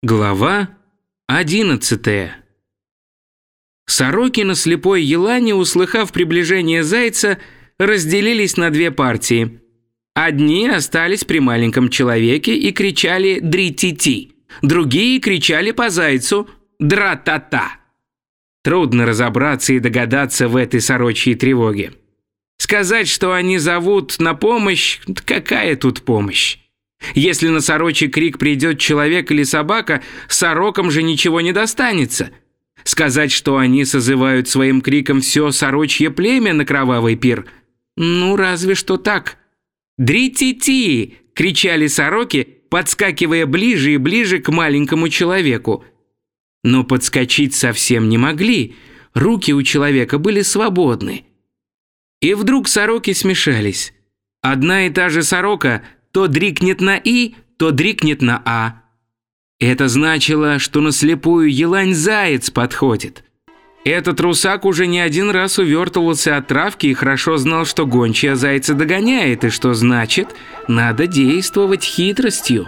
Глава 11. Сороки на слепой елане, услыхав приближение зайца, разделились на две партии. Одни остались при маленьком человеке и кричали «дри-ти-ти», другие кричали по зайцу «дра-та-та». Трудно разобраться и догадаться в этой сорочьей тревоге. Сказать, что они зовут на помощь, какая тут помощь? Если на сорочий крик придет человек или собака, сорокам же ничего не достанется. Сказать, что они созывают своим криком все сорочье племя на кровавый пир, ну разве что так. «Дри-ти-ти!» — кричали сороки, подскакивая ближе и ближе к маленькому человеку. Но подскочить совсем не могли, руки у человека были свободны. И вдруг сороки смешались. Одна и та же сорока то дрикнет на «и», то дрикнет на «а». Это значило, что на слепую елань заяц подходит. Этот русак уже не один раз увертывался от травки и хорошо знал, что гончая зайца догоняет, и что значит, надо действовать хитростью.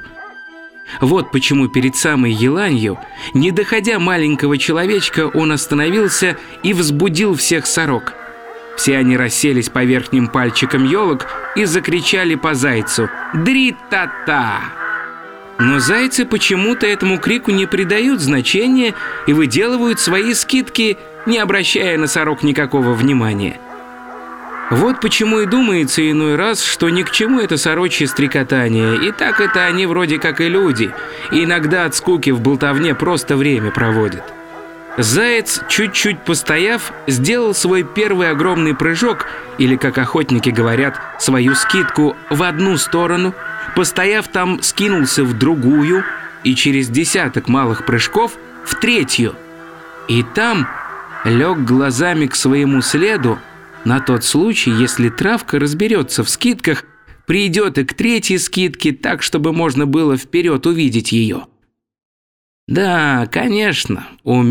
Вот почему перед самой еланью, не доходя маленького человечка, он остановился и взбудил всех сорок. Все они расселись по верхним пальчикам елок и закричали по зайцу «Дри-та-та!». Но зайцы почему-то этому крику не придают значения и выделывают свои скидки, не обращая на сорок никакого внимания. Вот почему и думается иной раз, что ни к чему это сорочье стрекотание, и так это они вроде как и люди, и иногда от скуки в болтовне просто время проводят. Заяц, чуть-чуть постояв, сделал свой первый огромный прыжок, или, как охотники говорят, свою скидку в одну сторону, постояв там, скинулся в другую, и через десяток малых прыжков в третью. И там лег глазами к своему следу, на тот случай, если травка разберется в скидках, придет и к третьей скидке так, чтобы можно было вперед увидеть ее. Да, конечно,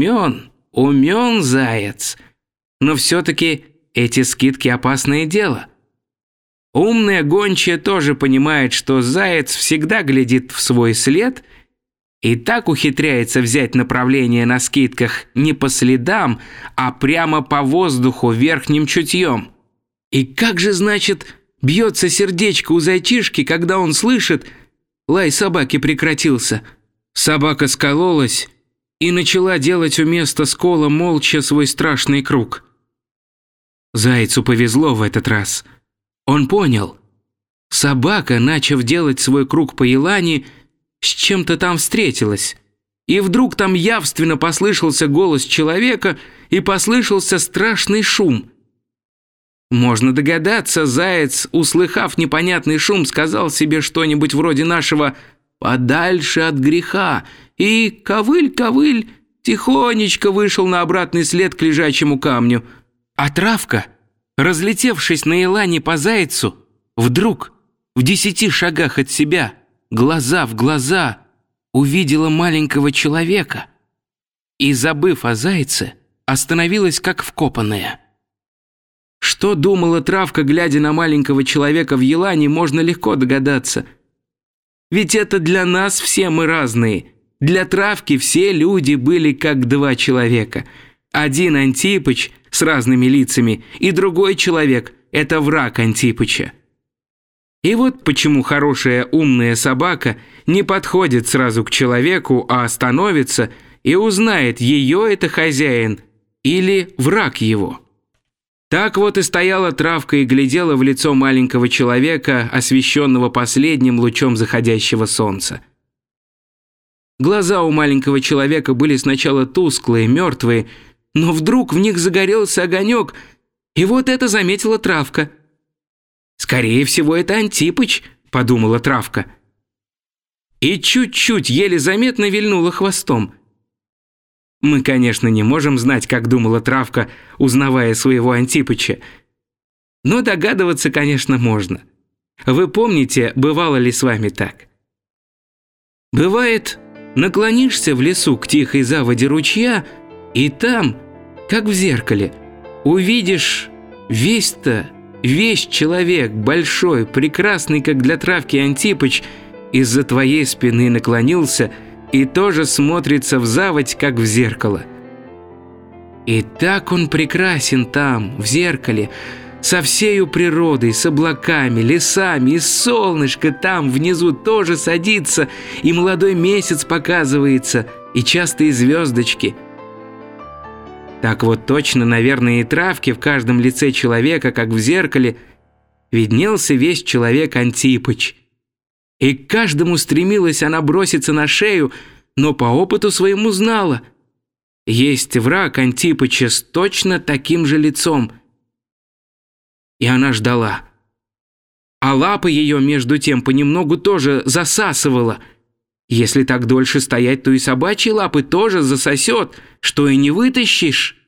умен заяц, но все-таки эти скидки опасное дело. Умная гончая тоже понимает, что заяц всегда глядит в свой след и так ухитряется взять направление на скидках не по следам, а прямо по воздуху верхним чутьем. И как же, значит, бьется сердечко у зайчишки, когда он слышит, лай собаки прекратился. Собака скололась и начала делать у места скола молча свой страшный круг. Зайцу повезло в этот раз. Он понял. Собака, начав делать свой круг по елани, с чем-то там встретилась. И вдруг там явственно послышался голос человека и послышался страшный шум. Можно догадаться, заяц, услыхав непонятный шум, сказал себе что-нибудь вроде нашего «подальше от греха» и ковыль-ковыль тихонечко вышел на обратный след к лежачему камню. А травка, разлетевшись на елане по зайцу, вдруг в 10 шагах от себя, глаза в глаза, увидела маленького человека и, забыв о зайце, остановилась как вкопанная. Что думала травка, глядя на маленького человека в елане, можно легко догадаться. Ведь это для нас все мы разные. Для травки все люди были как два человека. Один Антипыч с разными лицами, и другой человек – это враг Антипыча. И вот почему хорошая умная собака не подходит сразу к человеку, а остановится и узнает, ее это хозяин или враг его. Так вот и стояла травка и глядела в лицо маленького человека, освещенного последним лучом заходящего солнца. Глаза у маленького человека были сначала тусклые, мертвые, но вдруг в них загорелся огонек, и вот это заметила травка. «Скорее всего, это Антипыч», — подумала травка. И чуть-чуть, еле заметно вильнула хвостом. Мы, конечно, не можем знать, как думала травка, узнавая своего Антипыча. Но догадываться, конечно, можно. Вы помните, бывало ли с вами так? Бывает, наклонишься в лесу к тихой заводе ручья, и там, как в зеркале, увидишь весь человек, большой, прекрасный, как для травки Антипыч, из-за твоей спины наклонился и тоже смотрится в заводь, как в зеркало. И так он прекрасен там, в зеркале, со всею природой, с облаками, лесами, и солнышко там внизу тоже садится, и молодой месяц показывается, и частые звездочки. Так вот точно, наверное, и травки в каждом лице человека, как в зеркале, виднелся весь человек Антипыч. И к каждому стремилась она броситься на шею, но по опыту своему знала: есть враг Антипыча с точно таким же лицом. И она ждала. А лапы ее, между тем, понемногу тоже засасывала. Если так дольше стоять, то и собачьи лапы тоже засосет, что и не вытащишь.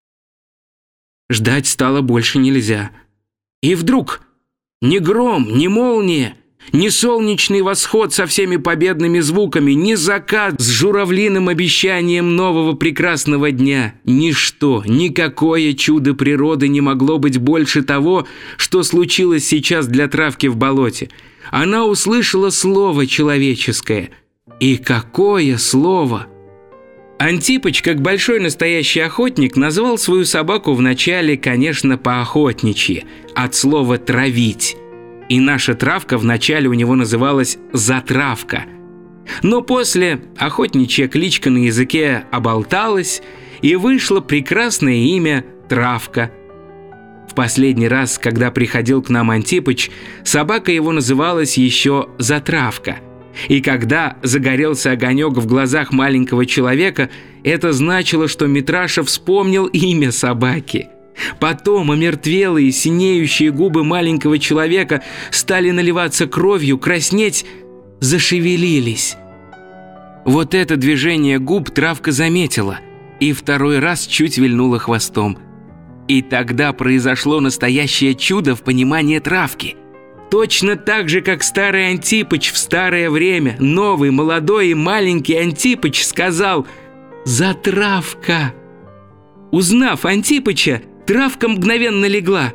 Ждать стало больше нельзя. И вдруг ни гром, ни молния, ни солнечный восход со всеми победными звуками, ни закат с журавлиным обещанием нового прекрасного дня, ничто, никакое чудо природы не могло быть больше того, что случилось сейчас для травки в болоте. Она услышала слово человеческое. И какое слово! Антипыч, как большой настоящий охотник, назвал свою собаку вначале, конечно, по-охотничьи, от слова «травить». И наша травка вначале у него называлась «Затравка». Но после охотничья кличка на языке оболталась, и вышло прекрасное имя Травка. В последний раз, когда приходил к нам Антипыч, собака его называлась еще Затравка. И когда загорелся огонек в глазах маленького человека, это значило, что Митраша вспомнил имя собаки. Потом омертвелые, синеющие губы маленького человека стали наливаться кровью, краснеть, зашевелились. Вот это движение губ травка заметила и второй раз чуть вильнула хвостом. И тогда произошло настоящее чудо в понимании травки. Точно так же, как старый Антипыч в старое время, новый, молодой и маленький Антипыч сказал «Затравка». Узнав Антипыча, травка мгновенно легла.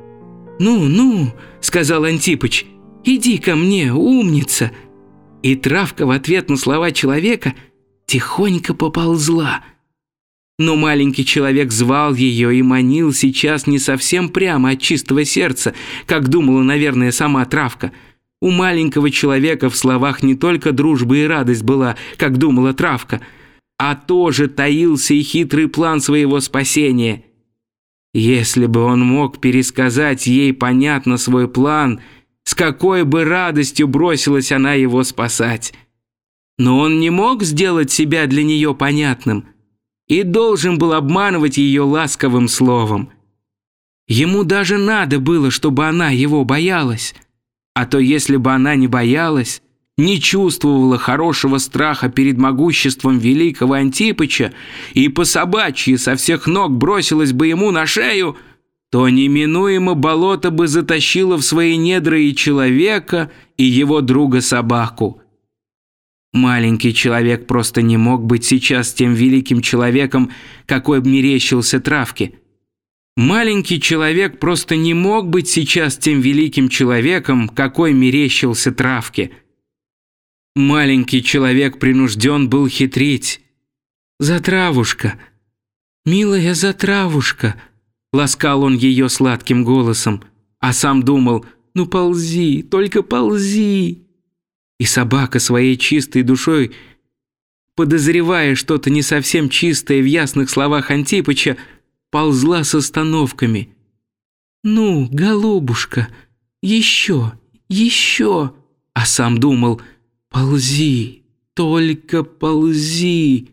«Ну», — сказал Антипыч, — «иди ко мне, умница». И травка в ответ на слова человека тихонько поползла. Но маленький человек звал ее и манил сейчас не совсем прямо от чистого сердца, как думала, наверное, сама травка. У маленького человека в словах не только дружба и радость была, как думала травка, а тоже таился и хитрый план своего спасения. Если бы он мог пересказать ей понятно свой план, с какой бы радостью бросилась она его спасать. Но он не мог сделать себя для нее понятным и должен был обманывать ее ласковым словом. Ему даже надо было, чтобы она его боялась. А то если бы она не боялась, не чувствовала хорошего страха перед могуществом великого Антипыча и по собачьи со всех ног бросилась бы ему на шею, то неминуемо болото бы затащило в свои недра и человека, и его друга-собаку. Маленький человек просто не мог быть сейчас тем великим человеком, какой мерещился травке. Маленький человек просто не мог быть сейчас тем великим человеком, какой мерещился травке. Маленький человек принужден был хитрить. «Затравушка, милая Затравушка», — ласкал он ее сладким голосом, а сам думал: «Ну ползи, только ползи». И собака своей чистой душой, подозревая что-то не совсем чистое в ясных словах Антипыча, ползла с остановками. «Ну, голубушка, еще, еще», а сам думал: «Ползи, только ползи».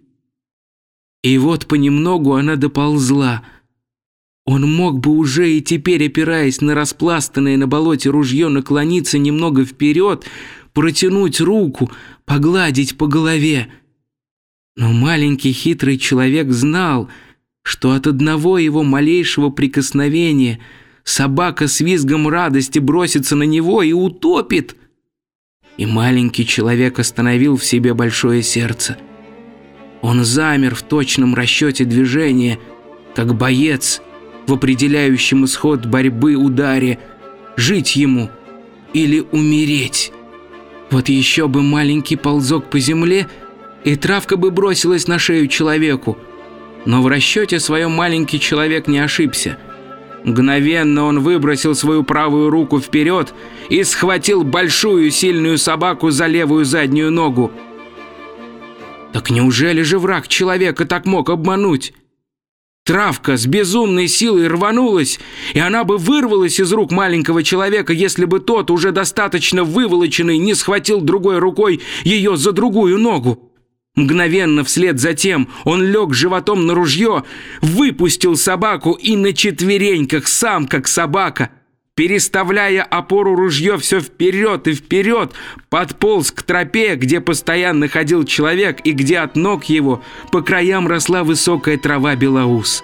И вот понемногу она доползла. Он мог бы уже и теперь, опираясь на распластанное на болоте ружье, наклониться немного вперед, протянуть руку, погладить по голове. Но маленький хитрый человек знал, что от одного его малейшего прикосновения собака с визгом радости бросится на него и утопит. И маленький человек остановил в себе большое сердце. Он замер в точном расчете движения, как боец в определяющем исход борьбы ударе, жить ему или умереть. Вот еще бы маленький ползок по земле, и травка бы бросилась на шею человеку. Но в расчете своем маленький человек не ошибся. Мгновенно он выбросил свою правую руку вперед и схватил большую сильную собаку за левую заднюю ногу. Так неужели же враг человека так мог обмануть? Травка с безумной силой рванулась, и она бы вырвалась из рук маленького человека, если бы тот, уже достаточно выволоченный, не схватил другой рукой ее за другую ногу. Мгновенно вслед за тем он лег животом на ружье, выпустил собаку и на четвереньках, сам как собака, переставляя опору ружье все вперед и вперед, подполз к тропе, где постоянно ходил человек и где от ног его по краям росла высокая трава белоус.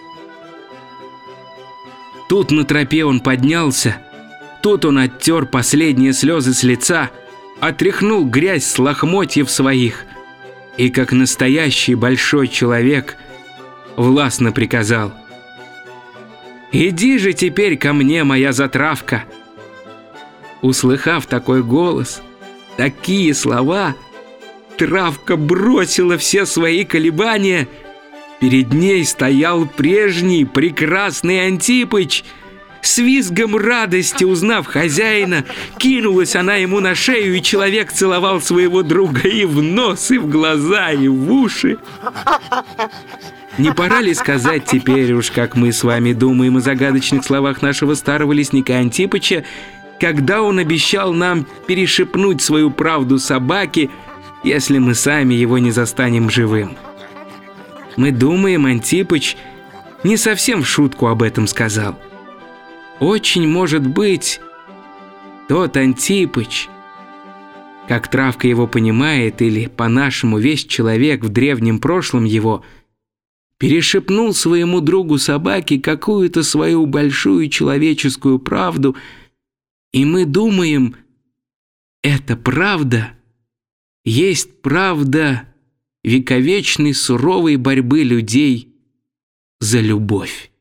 Тут на тропе он поднялся, тут он оттер последние слезы с лица, отряхнул грязь с лохмотьев своих и, как настоящий большой человек, властно приказал: «Иди же теперь ко мне, моя затравка!» Услыхав такой голос, такие слова, травка бросила все свои колебания. Перед ней стоял прежний прекрасный Антипыч. С визгом радости, узнав хозяина, кинулась она ему на шею, и человек целовал своего друга и в нос, и в глаза, и в уши. Не пора ли сказать теперь уж, как мы с вами думаем о загадочных словах нашего старого лесника Антипыча, когда он обещал нам перешепнуть свою правду собаке, если мы сами его не застанем живым? Мы думаем, Антипыч не совсем в шутку об этом сказал. Очень может быть, тот Антипыч, как травка его понимает, или по-нашему весь человек в древнем прошлом его, перешепнул своему другу собаке какую-то свою большую человеческую правду, и мы думаем, эта правда есть правда вековечной суровой борьбы людей за любовь.